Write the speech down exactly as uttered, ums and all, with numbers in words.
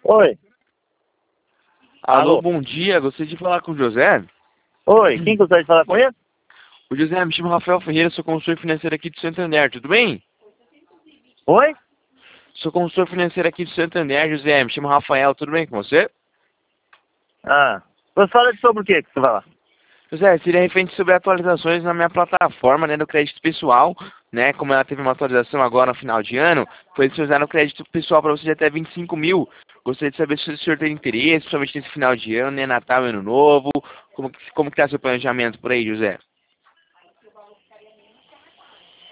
Oi. Alô, Alô? bom dia. Gostaria de falar com o José. Oi, quem gostaria de falar com ele? O José, me chamo Rafael Ferreira, sou consultor financeiro aqui de Santander, tudo bem? Oi? Sou consultor financeiro aqui de Santander, José. Me chamo Rafael, tudo bem com você? Ah, você fala sobre o que que você vai lá? José, seria referente sobre atualizações na minha plataforma, né, do crédito pessoal, né, como ela teve uma atualização agora no final de ano, foi de usar no crédito pessoal para você de até vinte e cinco mil. Gostaria de saber se o senhor tem interesse, principalmente nesse final de ano, né, Natal e Ano Novo, como que, como que tá seu planejamento por aí, José?